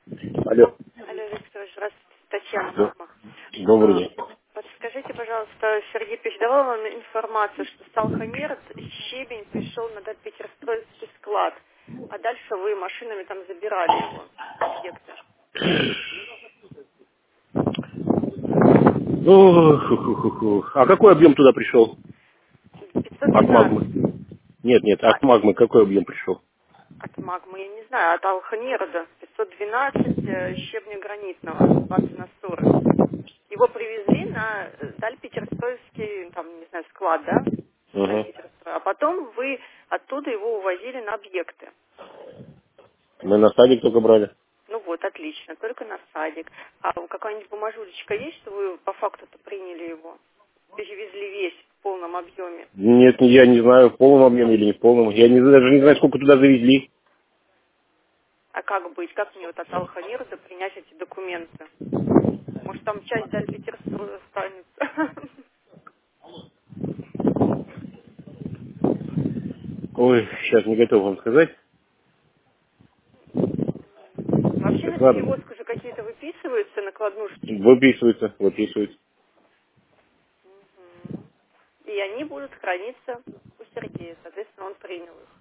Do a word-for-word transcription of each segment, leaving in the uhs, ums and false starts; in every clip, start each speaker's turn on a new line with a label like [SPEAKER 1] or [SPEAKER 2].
[SPEAKER 1] Алло.
[SPEAKER 2] Алло, Виктор, здравствуйте, Татьяна
[SPEAKER 1] Да.
[SPEAKER 2] Магма.
[SPEAKER 1] Добрый
[SPEAKER 2] А,
[SPEAKER 1] день.
[SPEAKER 2] Подскажите, пожалуйста, Сергей Петрович давал вам информацию, что Сталхамир, щебень пришел на Петерстроевский склад, а дальше вы машинами там забирали его с объекта.
[SPEAKER 1] Ну, ху-ху-ху-ху. А какой объем туда пришел?
[SPEAKER 2] пятьсот
[SPEAKER 1] От магмы?
[SPEAKER 2] двенадцать.
[SPEAKER 1] Нет, нет,
[SPEAKER 2] А,
[SPEAKER 1] от магмы какой объем пришел?
[SPEAKER 2] от Магмы, я не знаю, от Алханерода пятьсот двенадцать э, щебня гранитного, двадцать на сорок. Его привезли на э, Дальпетерстроевский, там, не знаю, склад, да?
[SPEAKER 1] Угу.
[SPEAKER 2] Дальпетерстрой. А потом вы оттуда его увозили на объекты.
[SPEAKER 1] Мы на садик только брали.
[SPEAKER 2] Ну вот, отлично, только на садик. А какая-нибудь бумажулечка есть, что вы по факту-то приняли его? Перевезли весь в полном объеме.
[SPEAKER 1] Нет, я не знаю, в полном объеме или не в полном. Я не, даже не знаю, сколько туда завезли.
[SPEAKER 2] А как быть? Как мне вот от Алхамирда принять эти документы? Может, там часть Дальпетерстроя останется?
[SPEAKER 1] Ой, сейчас не готов вам сказать.
[SPEAKER 2] Вообще на
[SPEAKER 1] Так, ладно.
[SPEAKER 2] перевозку же какие-то выписываются накладнушки.
[SPEAKER 1] Выписывается, выписывается.
[SPEAKER 2] Мгм. И они будут храниться у Сергея. Соответственно, он принял их.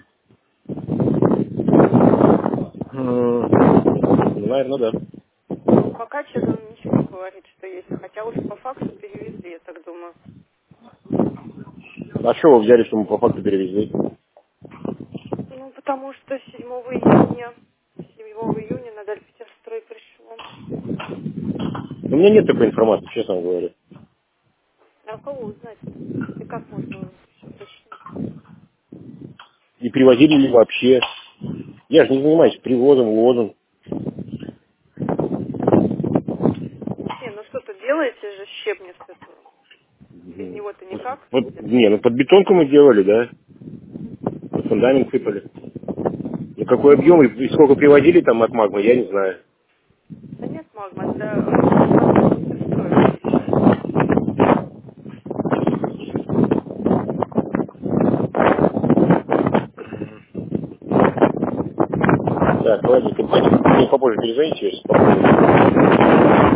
[SPEAKER 1] М, Ну, наверное, да.
[SPEAKER 2] Ну, пока что-то он ничего не говорит, что есть. Хотя уже по факту перевезли, я так думаю.
[SPEAKER 1] А что вы взяли, что мы по факту перевезли?
[SPEAKER 2] Ну, потому что седьмого июня, седьмого июня на Дальпетерстрой пришло.
[SPEAKER 1] У меня нет такой информации, честно вам говорю.
[SPEAKER 2] А у кого узнать-то? И как можно еще уточнить?
[SPEAKER 1] И привозили ли вообще? Я же не занимаюсь привозом, увозом.
[SPEAKER 2] Не, ну что-то делаете же щебня с этого. Без
[SPEAKER 1] Мгм.
[SPEAKER 2] него-то никак.
[SPEAKER 1] Вот, не, ну под бетонку мы делали, да. Под фундамент сыпали. Ну какой объем и, и сколько привозили там от магмы, я не знаю.
[SPEAKER 2] Да нет, магма, это склад Дальпетерстроя приезжает.
[SPEAKER 1] Так, ладно, ты мне попозже перезвоните, если попозже.